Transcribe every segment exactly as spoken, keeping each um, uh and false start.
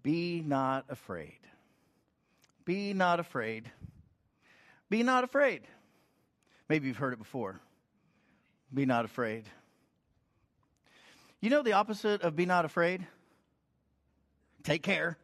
Be not afraid. Be not afraid. Be not afraid. Maybe you've heard it before. Be not afraid. You know the opposite of be not afraid? Take care.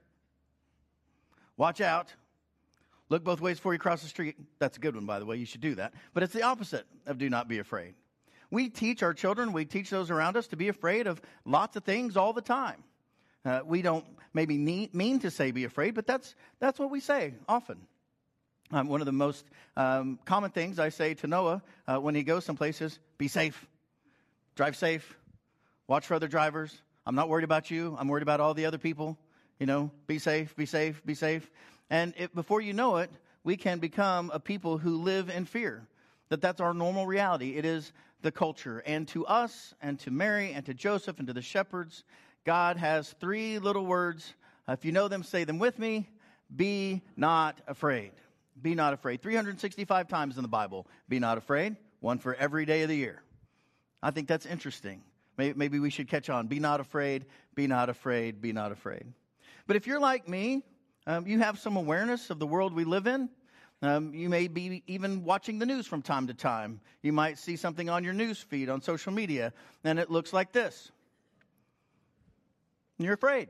Watch out. Look both ways before you cross the street. That's a good one, by the way. You should do that. But it's the opposite of do not be afraid. We teach our children, we teach those around us to be afraid of lots of things all the time. Uh, we don't maybe need, mean to say be afraid, but that's that's what we say often. Um, one of the most um, common things I say to Noah uh, when he goes someplace is, be safe, drive safe, watch for other drivers. I'm not worried about you. I'm worried about all the other people. You know, be safe, be safe, be safe. And it, before you know it, we can become a people who live in fear, that that's our normal reality. It is the culture. And to us and to Mary and to Joseph and to the shepherds, God has three little words. Uh, if you know them, say them with me. Be not afraid. Be not afraid. three hundred sixty-five times in the Bible, be not afraid. One for every day of the year. I think that's interesting. Maybe, maybe we should catch on. Be not afraid. Be not afraid. Be not afraid. But if you're like me, um, you have some awareness of the world we live in. Um, you may be even watching the news from time to time. You might see something on your news feed on social media, and it looks like this. And you're afraid.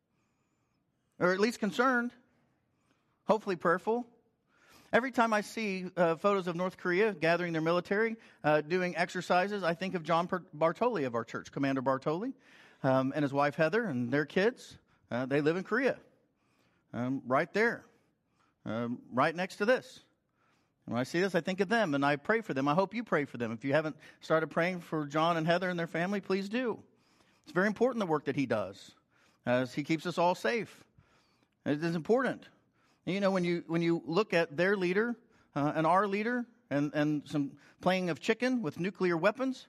Or at least concerned. Hopefully prayerful. Every time I see uh, photos of North Korea gathering their military, uh, doing exercises, I think of John Bartoli of our church, Commander Bartoli, um, and his wife Heather and their kids. Uh, they live in Korea, um, right there, um, right next to this. And when I see this, I think of them, and I pray for them. I hope you pray for them. If you haven't started praying for John and Heather and their family, please do. It's very important, the work that he does, as he keeps us all safe. It is important. You know, when you when you look at their leader uh, and our leader and, and some playing of chicken with nuclear weapons,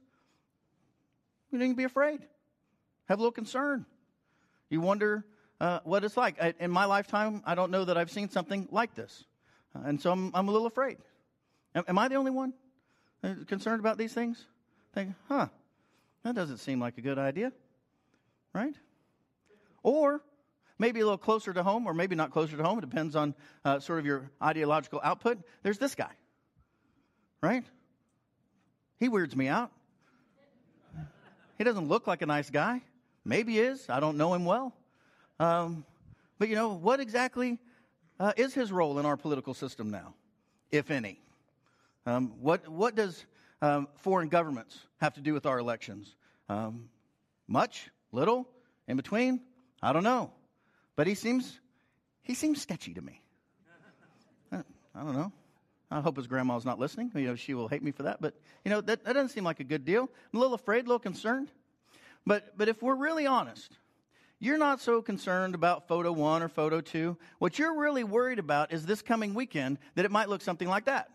you need to be afraid. Have a little concern. You wonder uh, what it's like. I, in my lifetime, I don't know that I've seen something like this. Uh, and so I'm, I'm a little afraid. Am, am I the only one uh, concerned about these things? Think, huh, that doesn't seem like a good idea, right? Or maybe a little closer to home, or maybe not closer to home. It depends on uh, sort of your ideological output. There's this guy, right? He weirds me out. He doesn't look like a nice guy. Maybe he is. I don't know him well. Um, but, you know, what exactly uh, is his role in our political system now, if any? Um, what, what does um, foreign governments have to do with our elections? Um, much? Little? In between? I don't know. But he seems, he seems sketchy to me. I, I don't know. I hope his grandma's not listening. You know, she will hate me for that. But, you know, that, that doesn't seem like a good deal. I'm a little afraid, a little concerned. But, but if we're really honest, you're not so concerned about photo one or photo two. What you're really worried about is this coming weekend that it might look something like that.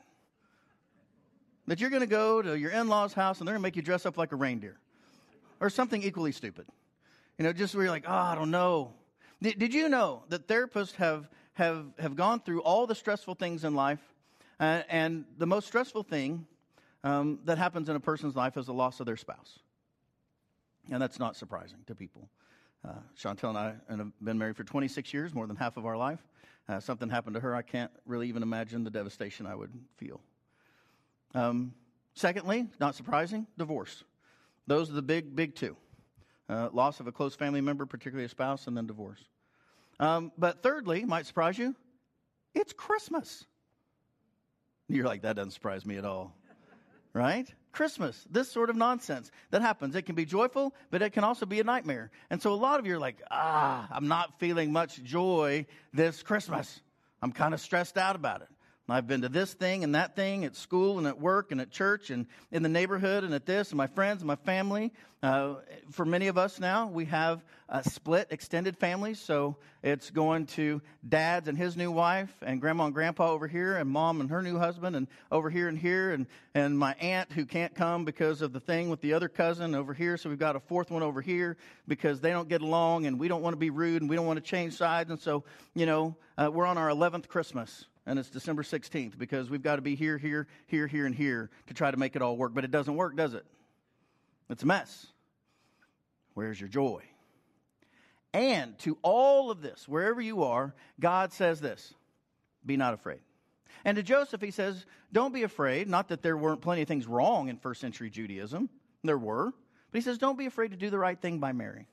That you're going to go to your in-laws' house and they're going to make you dress up like a reindeer. Or something equally stupid. You know, just where you're like, oh, I don't know. Did, did you know that therapists have, have, have gone through all the stressful things in life, uh, and the most stressful thing um, that happens in a person's life is the loss of their spouse? And that's not surprising to people. Uh, Chantel and I have been married for twenty-six years, more than half of our life. Uh, something happened to her. I can't really even imagine the devastation I would feel. Um, secondly, not surprising, divorce. Those are the big, big two. Uh, loss of a close family member, particularly a spouse, and then divorce. Um, but thirdly, might surprise you, it's Christmas. You're like, that doesn't surprise me at all. Right? Christmas, this sort of nonsense that happens. It can be joyful, but it can also be a nightmare. And so a lot of you are like, ah, I'm not feeling much joy this Christmas. I'm kind of stressed out about it. I've been to this thing and that thing at school and at work and at church and in the neighborhood and at this and my friends and my family. Uh, for many of us now, we have uh, split extended families. So it's going to dad's and his new wife and grandma and grandpa over here and mom and her new husband and over here and here and, and my aunt who can't come because of the thing with the other cousin over here. So we've got a fourth one over here because they don't get along and we don't want to be rude and we don't want to change sides. And so, you know, uh, we're on our eleventh Christmas. And it's December sixteenth because we've got to be here, here, here, here, and here to try to make it all work. But it doesn't work, does it? It's a mess. Where's your joy? And to all of this, wherever you are, God says this, be not afraid. And to Joseph, he says, don't be afraid. Not that there weren't plenty of things wrong in first century Judaism. There were. But he says, don't be afraid to do the right thing by Mary.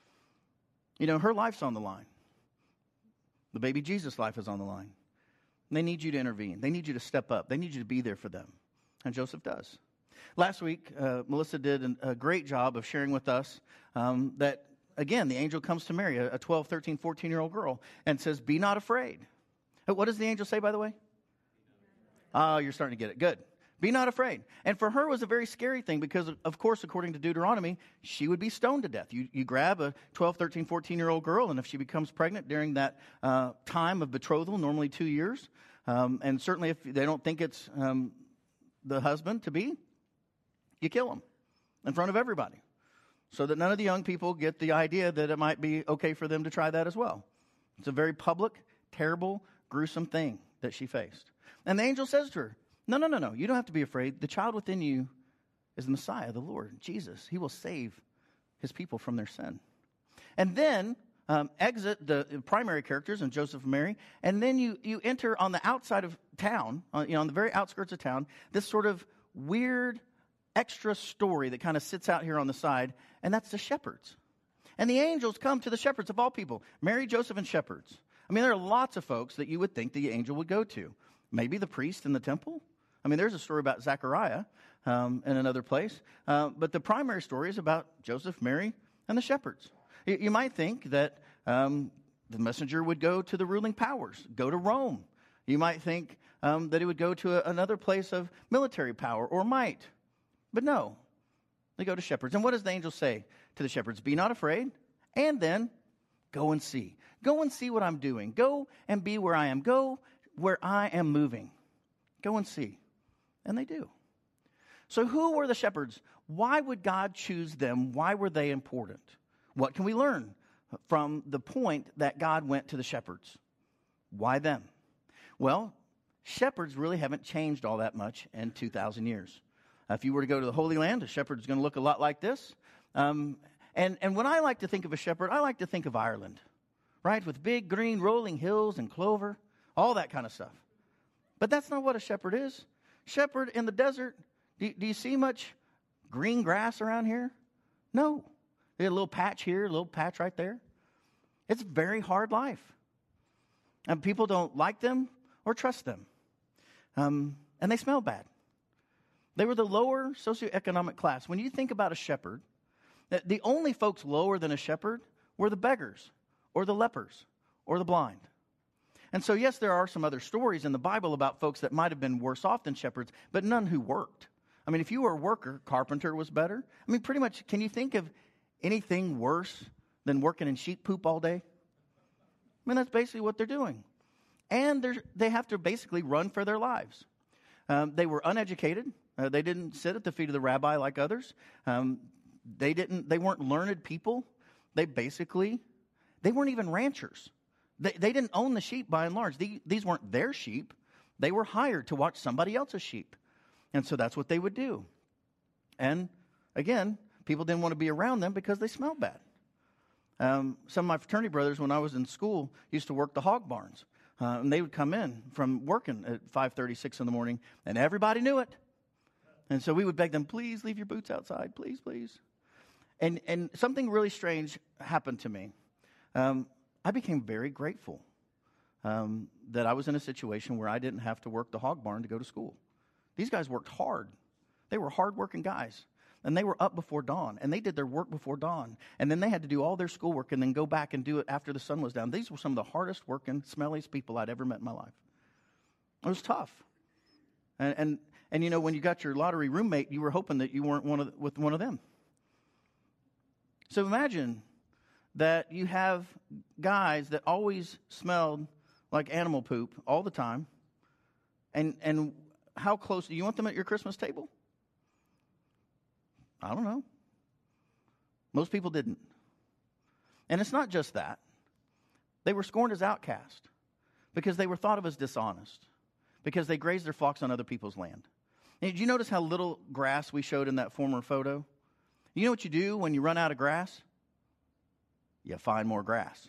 You know, her life's on the line. The baby Jesus' life is on the line. And they need you to intervene. They need you to step up. They need you to be there for them. And Joseph does. Last week, uh, Melissa did an, a great job of sharing with us um, that, again, the angel comes to Mary, a twelve, thirteen, fourteen-year-old girl, and says, be not afraid. What does the angel say, by the way? Oh, you're starting to get it. Good. Be not afraid. And for her, it was a very scary thing because, of course, according to Deuteronomy, she would be stoned to death. You, you grab a twelve, thirteen, fourteen-year-old girl, and if she becomes pregnant during that uh, time of betrothal, normally two years, um, and certainly if they don't think it's um, the husband to be, you kill him in front of everybody so that none of the young people get the idea that it might be okay for them to try that as well. It's a very public, terrible, gruesome thing that she faced. And the angel says to her, no, no, no, no, you don't have to be afraid. The child within you is the Messiah, the Lord, Jesus. He will save his people from their sin. And then um, exit the primary characters and Joseph and Mary, and then you, you enter on the outside of town, uh, you know, on the very outskirts of town, this sort of weird extra story that kind of sits out here on the side, and that's the shepherds. And the angels come to the shepherds of all people, Mary, Joseph, and shepherds. I mean, there are lots of folks that you would think the angel would go to. Maybe the priest in the temple. I mean, there's a story about Zechariah um, in another place. Uh, but the primary story is about Joseph, Mary, and the shepherds. You, you might think that um, the messenger would go to the ruling powers, go to Rome. You might think um, that it would go to a, another place of military power or might. But no, they go to shepherds. And what does the angel say to the shepherds? Be not afraid, and then go and see. Go and see what I'm doing. Go and be where I am. Go where I am moving. Go and see. And they do. So who were the shepherds? Why would God choose them? Why were they important? What can we learn from the point that God went to the shepherds? Why them? Well, shepherds really haven't changed all that much in two thousand years. Uh, if you were to go to the Holy Land, a shepherd is going to look a lot like this. Um, and, and when I like to think of a shepherd, I like to think of Ireland, right? With big green rolling hills and clover, all that kind of stuff. But that's not what a shepherd is. Shepherd in the desert, do, do you see much green grass around here? No. There's a little patch here, a little patch right there. It's a very hard life. And people don't like them or trust them. Um, and they smell bad. They were the lower socioeconomic class. When you think about a shepherd, the only folks lower than a shepherd were the beggars or the lepers or the blind. And so, yes, there are some other stories in the Bible about folks that might have been worse off than shepherds, but none who worked. I mean, if you were a worker, carpenter was better. I mean, pretty much, can you think of anything worse than working in sheep poop all day? I mean, that's basically what they're doing. And they're, they have to basically run for their lives. Um, they were uneducated. Uh, they didn't sit at the feet of the rabbi like others. Um, they didn't. They weren't learned people. They basically, they weren't even ranchers. They, they didn't own the sheep by and large. These, these weren't their sheep. They were hired to watch somebody else's sheep. And so that's what they would do. And again, people didn't want to be around them because they smelled bad. Um, some of my fraternity brothers, when I was in school, used to work the hog barns. Uh, and they would come in from working at five thirty, six in the morning, and everybody knew it. And so we would beg them, please leave your boots outside, please, please. And, and something really strange happened to me. Um, I became very grateful um, that I was in a situation where I didn't have to work the hog barn to go to school. These guys worked hard. They were hard-working guys. And they were up before dawn. And they did their work before dawn. And then they had to do all their schoolwork and then go back and do it after the sun was down. These were some of the hardest-working, smelliest people I'd ever met in my life. It was tough. And, and, and you know, when you got your lottery roommate, you were hoping that you weren't one of the, with one of them. So imagine that you have guys that always smelled like animal poop all the time. And and how close, do you want them at your Christmas table? I don't know. Most people didn't. And it's not just that. They were scorned as outcast because they were thought of as dishonest, because they grazed their flocks on other people's land. And did you notice how little grass we showed in that former photo? You know what you do when you run out of grass? you find more grass.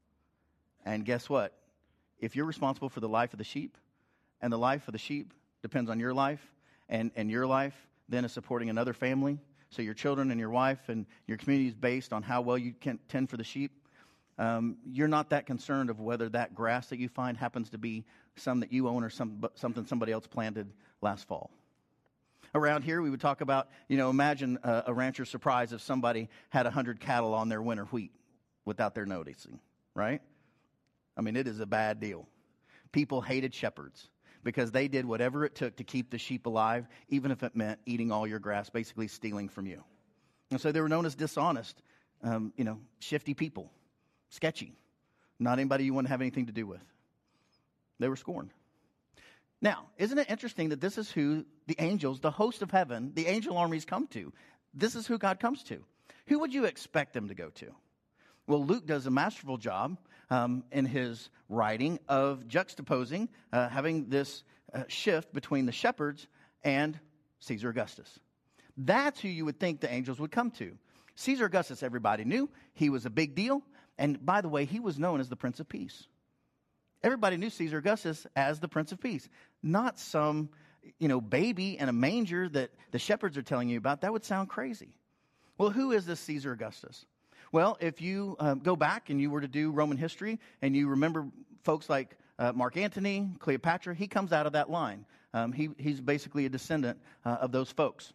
And guess what? If you're responsible for the life of the sheep, and the life of the sheep depends on your life, and, and your life then is supporting another family, so your children and your wife and your community is based on how well you can tend for the sheep, um, you're not that concerned of whether that grass that you find happens to be some that you own or some, something somebody else planted last fall. Around here, we would talk about, you know, imagine a, a rancher's surprise if somebody had one hundred cattle on their winter wheat without their noticing, right? I mean, it is a bad deal. People hated shepherds because they did whatever it took to keep the sheep alive, even if it meant eating all your grass, basically stealing from you. And so they were known as dishonest, um, you know, shifty people, sketchy, not anybody you want to have anything to do with. They were scorned. Now, isn't it interesting that this is who the angels, the host of heaven, the angel armies come to? This is who God comes to. Who would you expect them to go to? Well, Luke does a masterful job um, in his writing of juxtaposing, uh, having this uh, shift between the shepherds and Caesar Augustus. That's who you would think the angels would come to. Caesar Augustus, everybody knew. He was a big deal. And by the way, he was known as the Prince of Peace. Everybody knew Caesar Augustus as the Prince of Peace, not some, you know, baby in a manger that the shepherds are telling you about. That would sound crazy. Well, who is this Caesar Augustus? Well, if you um, go back and you were to do Roman history and you remember folks like uh, Mark Antony, Cleopatra, he comes out of that line. Um, he, he's basically a descendant uh, of those folks.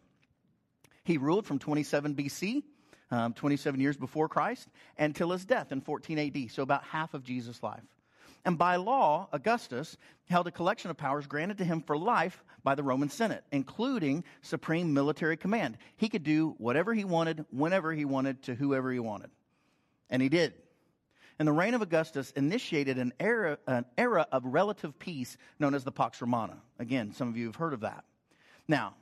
He ruled from twenty-seven B C, um, twenty-seven years before Christ, until his death in fourteen A D, so about half of Jesus' life. And by law, Augustus held a collection of powers granted to him for life by the Roman Senate, including supreme military command. He could do whatever he wanted, whenever he wanted, to whoever he wanted. And he did. And the reign of Augustus initiated an era, an era of relative peace known as the Pax Romana. Again, some of you have heard of that. Now,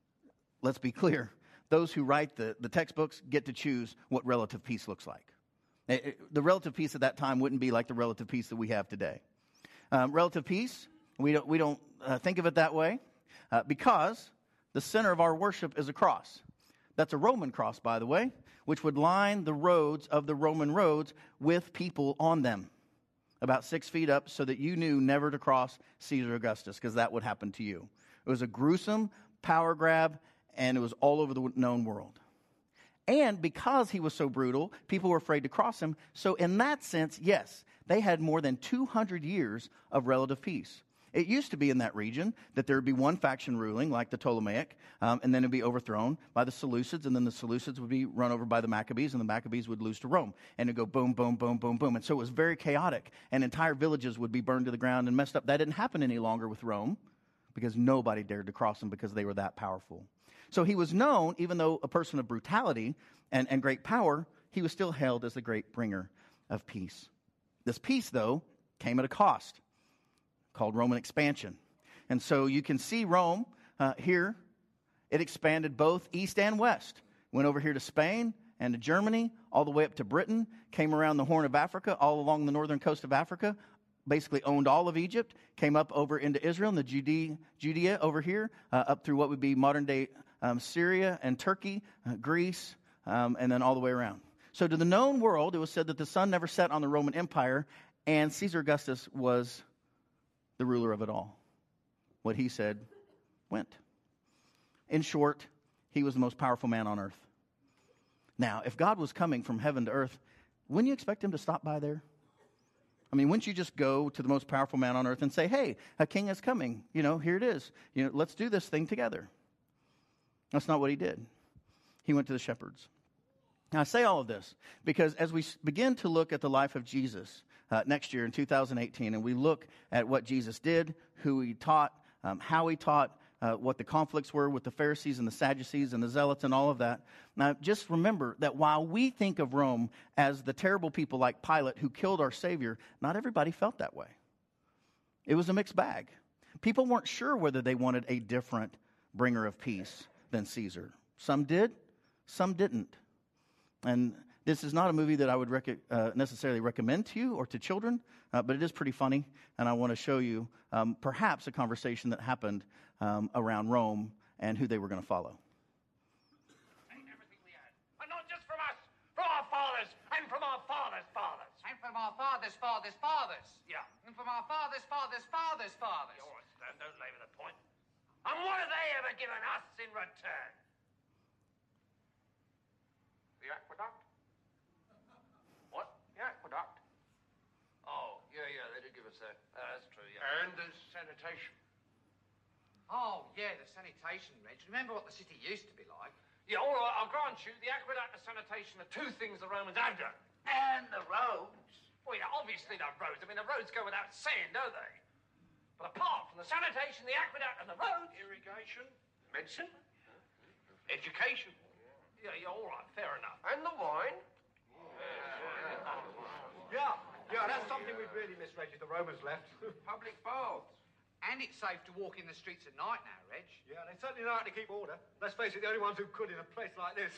let's be clear. Those who write the, the textbooks get to choose what relative peace looks like. It, it, the relative peace at that time wouldn't be like the relative peace that we have today. Um, relative peace, we don't, we don't uh, think of it that way uh, because the center of our worship is a cross. That's a Roman cross, by the way, which would line the roads of the Roman roads with people on them, about six feet up, so that you knew never to cross Caesar Augustus, because that would happen to you. It was a gruesome power grab, and it was all over the known world. And because he was so brutal, people were afraid to cross him. So in that sense, yes, they had more than two hundred years of relative peace. It used to be in that region that there would be one faction ruling, like the Ptolemaic, um, and then it would be overthrown by the Seleucids, and then the Seleucids would be run over by the Maccabees, and the Maccabees would lose to Rome. And it would go boom, boom, boom, boom, boom. And so it was very chaotic, and entire villages would be burned to the ground and messed up. That didn't happen any longer with Rome, because nobody dared to cross them because they were that powerful. So he was known, even though a person of brutality and, and great power, he was still hailed as the great bringer of peace. This peace, though, came at a cost, called Roman expansion. And so you can see Rome uh, here. It expanded both east and west. Went over here to Spain and to Germany, all the way up to Britain, came around the Horn of Africa, all along the northern coast of Africa, basically owned all of Egypt, came up over into Israel and the Judea, Judea over here, uh, up through what would be modern-day um, Syria and Turkey, uh, Greece, um, and then all the way around. So to the known world, it was said that the sun never set on the Roman Empire, and Caesar Augustus was the ruler of it all. What he said went. In short, he was the most powerful man on earth. Now, if God was coming from heaven to earth, wouldn't you expect him to stop by there? I mean, wouldn't you just go to the most powerful man on earth and say, hey, a king is coming. You know, here it is. You know, let's do this thing together. That's not what he did. He went to the shepherds. Now, I say all of this because as we begin to look at the life of Jesus uh, next year in two thousand eighteen, and we look at what Jesus did, who he taught, um, how he taught, uh, what the conflicts were with the Pharisees and the Sadducees and the Zealots and all of that. Now, just remember that while we think of Rome as the terrible people like Pilate who killed our Savior, not everybody felt that way. It was a mixed bag. People weren't sure whether they wanted a different bringer of peace than Caesar. Some did, some didn't. And this is not a movie that I would rec- uh, necessarily recommend to you or to children, uh, but it is pretty funny, and I want to show you um, perhaps a conversation that happened um, around Rome and who they were going to follow. And everything we had, and not just from us, from our fathers and from our fathers. father's fathers. Yeah. And from our father's father's father's fathers. All right, Stan, don't labour the point. And what have they ever given us in return? The aqueduct? What? The aqueduct? Oh, yeah, yeah, they did give us that. Uh, that's true, yeah. And the sanitation. Oh, yeah, the sanitation, Reg. Remember what the city used to be like? Yeah, all right, I'll grant you, the aqueduct and sanitation are two things the Romans have done. And the roads. Well, yeah, obviously the roads. I mean, the roads go without saying, don't they? But apart from the sanitation, the aqueduct and the roads... Irrigation, medicine, education. Yeah, yeah, all right, fair enough. And the wine. Yeah, yeah, that's something we'd really missed, Reg, if the Romans left. Public baths. And it's safe to walk in the streets at night now, Reg. Yeah, they certainly know how to keep order. Let's face it, the only ones who could in a place like this.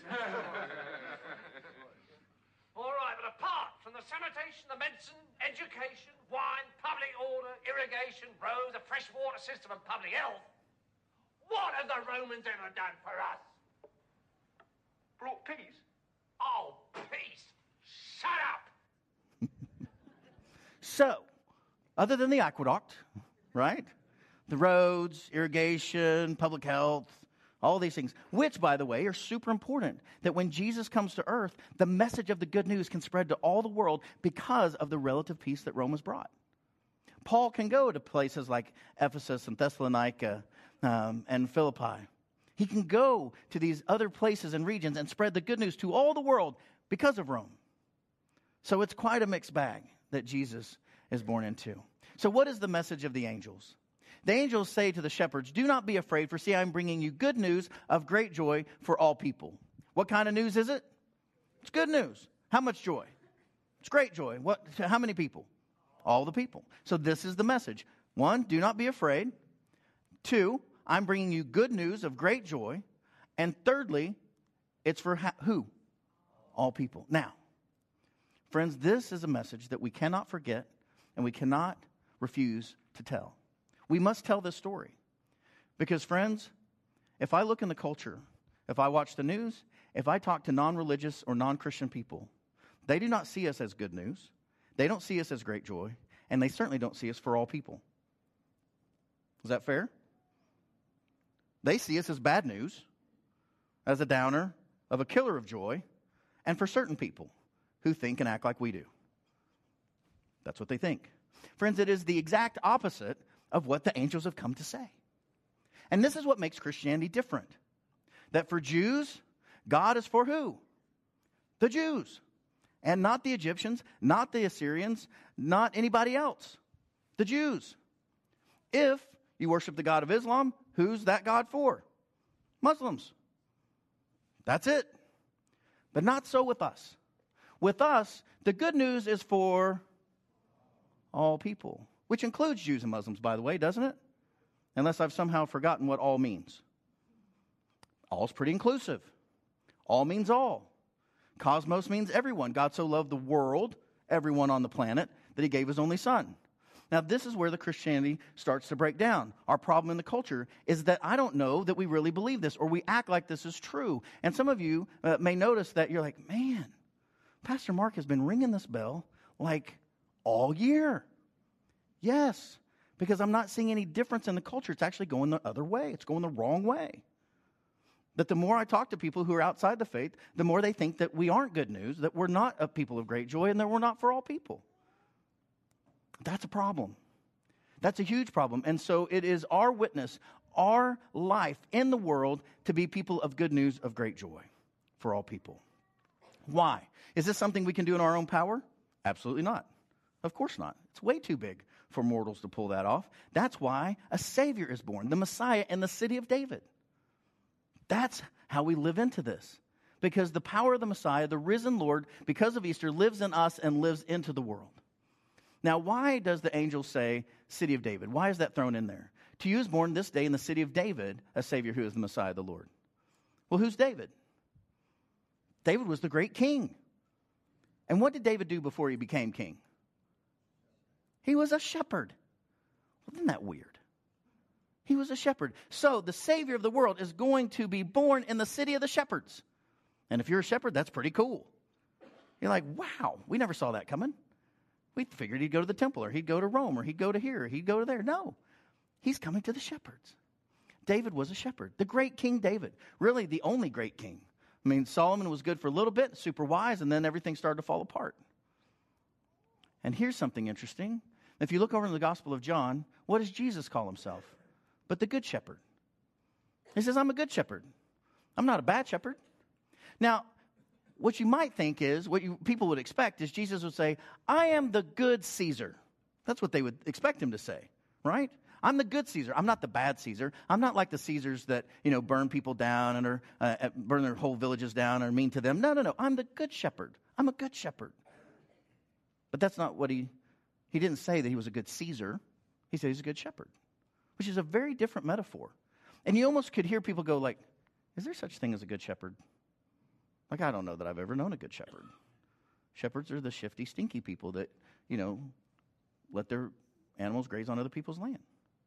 All right, but apart from the sanitation, the medicine, education, wine, public order, irrigation, roads, a fresh water system and public health, what have the Romans ever done for us? Brought peace? Oh, peace. Shut up. So, other than the aqueduct, right? The roads, irrigation, public health, all these things, which, by the way, are super important, that when Jesus comes to earth, the message of the good news can spread to all the world because of the relative peace that Rome has brought. Paul can go to places like Ephesus and Thessalonica um, and Philippi. He can go to these other places and regions and spread the good news to all the world because of Rome. So it's quite a mixed bag that Jesus is born into. So what is the message of the angels? The angels say to the shepherds, do not be afraid, for see, I'm bringing you good news of great joy for all people. What kind of news is it? It's good news. How much joy? It's great joy. What? How many people? All the people. So this is the message. One, do not be afraid. Two, I'm bringing you good news of great joy. And thirdly, it's for ha- who? All people. Now, friends, this is a message that we cannot forget and we cannot refuse to tell. We must tell this story. Because, friends, if I look in the culture, if I watch the news, if I talk to non-religious or non-Christian people, they do not see us as good news. They don't see us as great joy. And they certainly don't see us for all people. Is that fair? They see us as bad news, as a downer, of a killer of joy, and for certain people who think and act like we do. That's what they think. Friends, it is the exact opposite of what the angels have come to say. And this is what makes Christianity different. That for Jews, God is for who? The Jews. And not the Egyptians, not the Assyrians, not anybody else. The Jews. If you worship the God of Islam, who's that God for? Muslims. That's it. But not so with us. With us, the good news is for all people, which includes Jews and Muslims, by the way, doesn't it? Unless I've somehow forgotten what all means. All's pretty inclusive. All means all. Cosmos means everyone. God so loved the world, everyone on the planet, that he gave his only son. Now, this is where the Christianity starts to break down. Our problem in the culture is that I don't know that we really believe this, or we act like this is true. And some of you uh, may notice that you're like, man, Pastor Mark has been ringing this bell like all year. Yes, because I'm not seeing any difference in the culture. It's actually going the other way. It's going the wrong way. That the more I talk to people who are outside the faith, the more they think that we aren't good news, that we're not a people of great joy, and that we're not for all people. That's a problem. That's a huge problem. And so it is our witness, our life in the world to be people of good news of great joy for all people. Why? Is this something we can do in our own power? Absolutely not. Of course not. It's way too big for mortals to pull that off. That's why a Savior is born, the Messiah in the city of David. That's how we live into this. Because the power of the Messiah, the risen Lord, because of Easter, lives in us and lives into the world. Now, why does the angel say city of David? Why is that thrown in there? To you is born this day in the city of David a Savior who is the Messiah, the Lord. Well, who's David? David was the great king. And what did David do before he became king? He was a shepherd. Well, isn't that weird? He was a shepherd. So the Savior of the world is going to be born in the city of the shepherds. And if you're a shepherd, that's pretty cool. You're like, wow, we never saw that coming. We figured he'd go to the temple, or he'd go to Rome, or he'd go to here, or he'd go to there. No, he's coming to the shepherds. David was a shepherd, the great King David, really the only great king. I mean, Solomon was good for a little bit, super wise, and then everything started to fall apart. And here's something interesting. If you look over in the Gospel of John, what does Jesus call himself? But the good shepherd. He says, I'm a good shepherd. I'm not a bad shepherd. Now, what you might think is, what you, people would expect is Jesus would say, I am the good Caesar. That's what they would expect him to say, right? I'm the good Caesar. I'm not the bad Caesar. I'm not like the Caesars that, you know, burn people down and are, uh, burn their whole villages down and are mean to them. No, no, no. I'm the good shepherd. I'm a good shepherd. But that's not what he, he didn't say that he was a good Caesar. He said he's a good shepherd, which is a very different metaphor. And you almost could hear people go like, is there such thing as a good shepherd? Like, I don't know that I've ever known a good shepherd. Shepherds are the shifty, stinky people that, you know, let their animals graze on other people's land.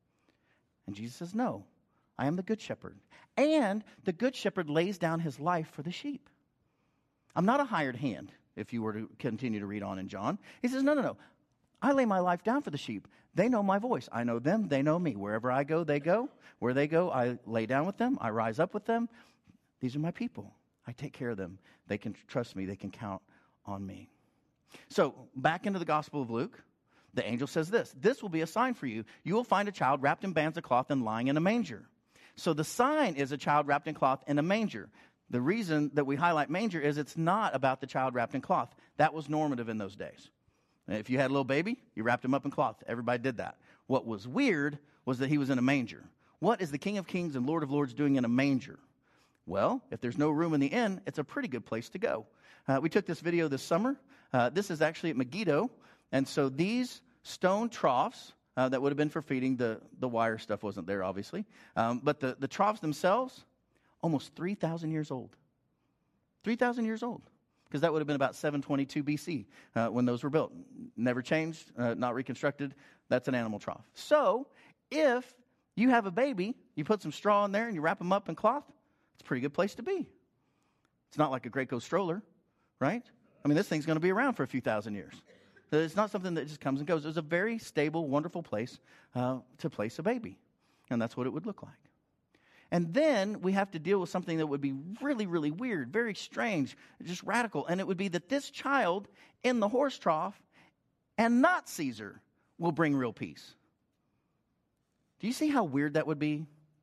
And Jesus says, no, I am the good shepherd. And the good shepherd lays down his life for the sheep. I'm not a hired hand, if you were to continue to read on in John. He says, no, no, no. I lay my life down for the sheep. They know my voice. I know them. They know me. Wherever I go, they go. Where they go, I lay down with them. I rise up with them. These are my people. I take care of them. They can trust me. They can count on me. So back into the Gospel of Luke. The angel says this, this will be a sign for you. You will find a child wrapped in bands of cloth and lying in a manger. So the sign is a child wrapped in cloth in a manger. The reason that we highlight manger is it's not about the child wrapped in cloth. That was normative in those days. If you had a little baby, you wrapped him up in cloth. Everybody did that. What was weird was that he was in a manger. What is the King of Kings and Lord of Lords doing in a manger? Well, if there's no room in the inn, it's a pretty good place to go. Uh, we took this video this summer. Uh, this is actually at Megiddo. And so these stone troughs uh, that would have been for feeding, the, the wire stuff wasn't there, obviously. Um, but the, the troughs themselves, almost three thousand years old. three thousand years old. Because that would have been about seven twenty-two B C uh, when those were built. Never changed, uh, not reconstructed. That's an animal trough. So if you have a baby, you put some straw in there and you wrap them up in cloth, it's a pretty good place to be. It's not like a Graco stroller, right? I mean, this thing's going to be around for a few thousand years. It's not something that just comes and goes. It was a very stable, wonderful place uh, to place a baby. And that's what it would look like. And then we have to deal with something that would be really, really weird, very strange, just radical. And it would be that this child in the horse trough and not Caesar will bring real peace. Do you see how weird that would be?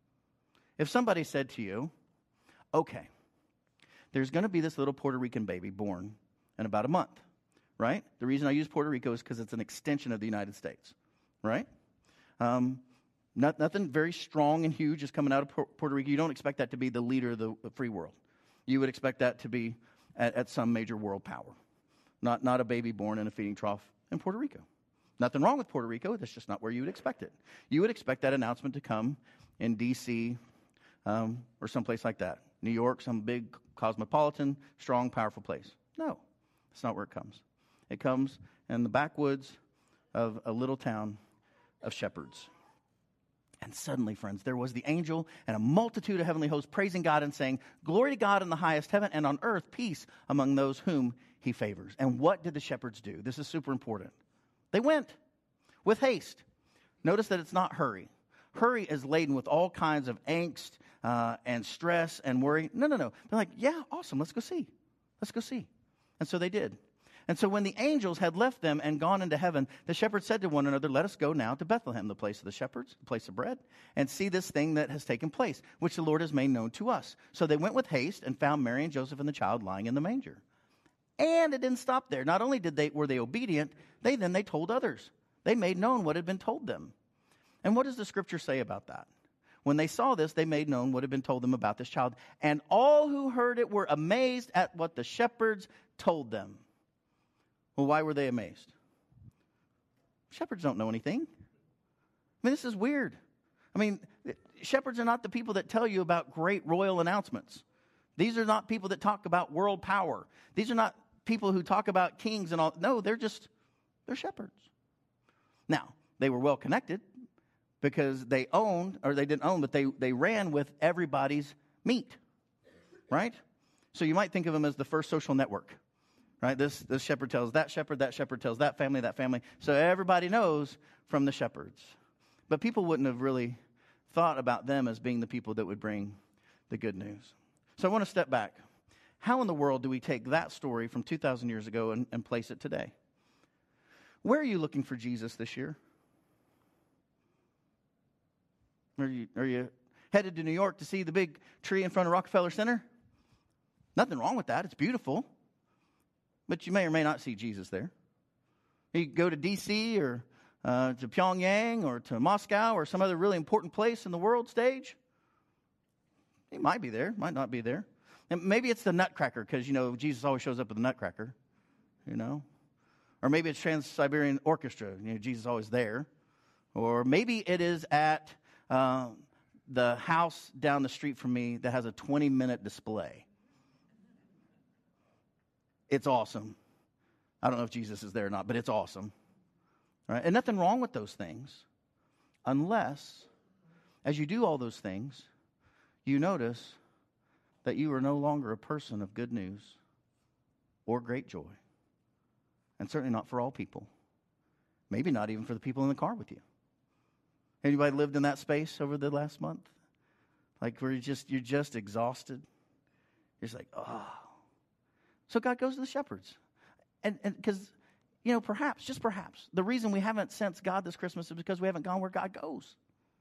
If somebody said to you, okay, there's going to be this little Puerto Rican baby born in about a month. Right? The reason I use Puerto Rico is because it's an extension of the United States, right? Um, not, nothing very strong and huge is coming out of Puerto Rico. You don't expect that to be the leader of the free world. You would expect that to be at, at some major world power, not, not a baby born in a feeding trough in Puerto Rico. Nothing wrong with Puerto Rico. That's just not where you would expect it. You would expect that announcement to come in D C um, or someplace like that. New York, some big cosmopolitan, strong, powerful place. No, that's not where it comes. It comes in the backwoods of a little town of shepherds. And suddenly, friends, there was the angel and a multitude of heavenly hosts praising God and saying, glory to God in the highest heaven, and on earth peace among those whom he favors. And what did the shepherds do? This is super important. They went with haste. Notice that it's not hurry. Hurry is laden with all kinds of angst uh, and stress and worry. No, no, no. They're like, yeah, awesome, let's go see. Let's go see. And so they did. And so when the angels had left them and gone into heaven, the shepherds said to one another, let us go now to Bethlehem, the place of the shepherds, the place of bread, and see this thing that has taken place, which the Lord has made known to us. So they went with haste and found Mary and Joseph and the child lying in the manger. And it didn't stop there. Not only did they were they obedient, they then they told others. They made known what had been told them. And what does the scripture say about that? When they saw this, they made known what had been told them about this child. And all who heard it were amazed at what the shepherds told them. Well, why were they amazed? Shepherds don't know anything. I mean, this is weird. I mean, shepherds are not the people that tell you about great royal announcements. These are not people that talk about world power. These are not people who talk about kings and all. No, they're just, they're shepherds. Now, they were well connected because they owned, or they didn't own, but they, they ran with everybody's meat, right? So you might think of them as the first social network. right? This, this shepherd tells that shepherd, that shepherd tells that family, that family. So everybody knows from the shepherds. But people wouldn't have really thought about them as being the people that would bring the good news. So I want to step back. How in the world do we take that story from two thousand years ago and, and place it today? Where are you looking for Jesus this year? Are you, are you headed to New York to see the big tree in front of Rockefeller Center? Nothing wrong with that. It's beautiful. But you may or may not see Jesus there. You go to D C or uh, to Pyongyang or to Moscow or some other really important place in the world stage. He might be there, might not be there. And maybe it's the Nutcracker because, you know, Jesus always shows up with the Nutcracker, you know. Or maybe it's Trans-Siberian Orchestra, you know, Jesus is always there. Or maybe it is at uh, the house down the street from me that has a twenty-minute display. It's awesome. I don't know if Jesus is there or not, but it's awesome. Right? And nothing wrong with those things unless, as you do all those things, you notice that you are no longer a person of good news or great joy. And certainly not for all people. Maybe not even for the people in the car with you. Anybody lived in that space over the last month? Like where you're just, you're just exhausted. You're just like, oh. So God goes to the shepherds. And because, you know, perhaps, just perhaps, the reason we haven't sensed God this Christmas is because we haven't gone where God goes.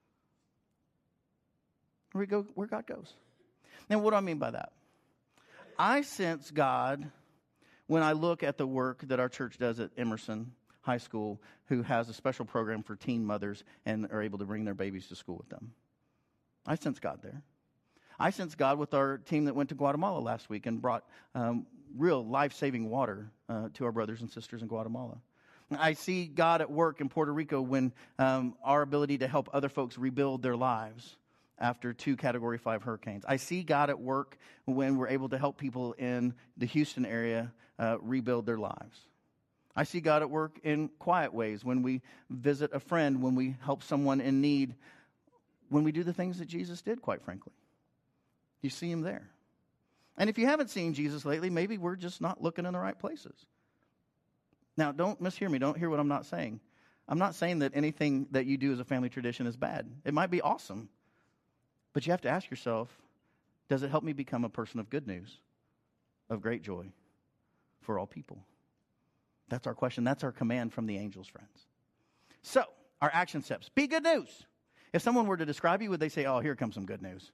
Where we go, where God goes. Now, what do I mean by that? I sense God when I look at the work that our church does at Emerson High School, who has a special program for teen mothers and are able to bring their babies to school with them. I sense God there. I sense God with our team that went to Guatemala last week and brought um, real life-saving water uh, to our brothers and sisters in Guatemala. I see God at work in Puerto Rico when um, our ability to help other folks rebuild their lives after two Category five hurricanes. I see God at work when we're able to help people in the Houston area uh, rebuild their lives. I see God at work in quiet ways when we visit a friend, when we help someone in need, when we do the things that Jesus did, quite frankly. You see him there. And if you haven't seen Jesus lately, maybe we're just not looking in the right places. Now, don't mishear me. Don't hear what I'm not saying. I'm not saying that anything that you do as a family tradition is bad. It might be awesome. But you have to ask yourself, does it help me become a person of good news, of great joy for all people? That's our question. That's our command from the angels, friends. So, our action steps. Be good news. If someone were to describe you, would they say, oh, here comes some good news?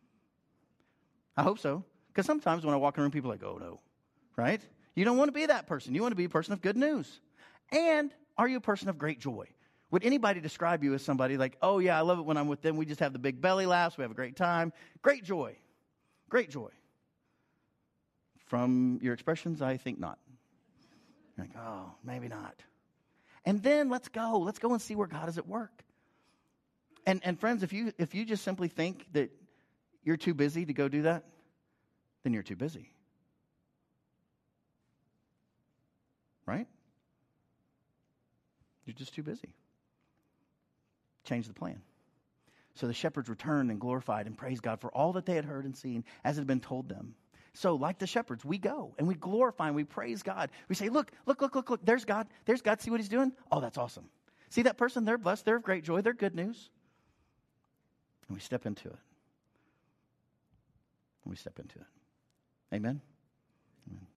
I hope so. Because sometimes when I walk in a room, people are like, oh, no. Right? You don't want to be that person. You want to be a person of good news. And are you a person of great joy? Would anybody describe you as somebody like, oh, yeah, I love it when I'm with them. We just have the big belly laughs. We have a great time. Great joy. Great joy. From your expressions, I think not. You're like, oh, maybe not. And then let's go. Let's go and see where God is at work. And and friends, if you if you just simply think that you're too busy to go do that, then you're too busy. Right? You're just too busy. Change the plan. So the shepherds returned and glorified and praised God for all that they had heard and seen as had been told them. So like the shepherds, we go and we glorify and we praise God. We say, look, look, look, look, look, there's God. There's God. See what he's doing? Oh, that's awesome. See that person? They're blessed. They're of great joy. They're good news. And we step into it. And we step into it. Amen? Amen.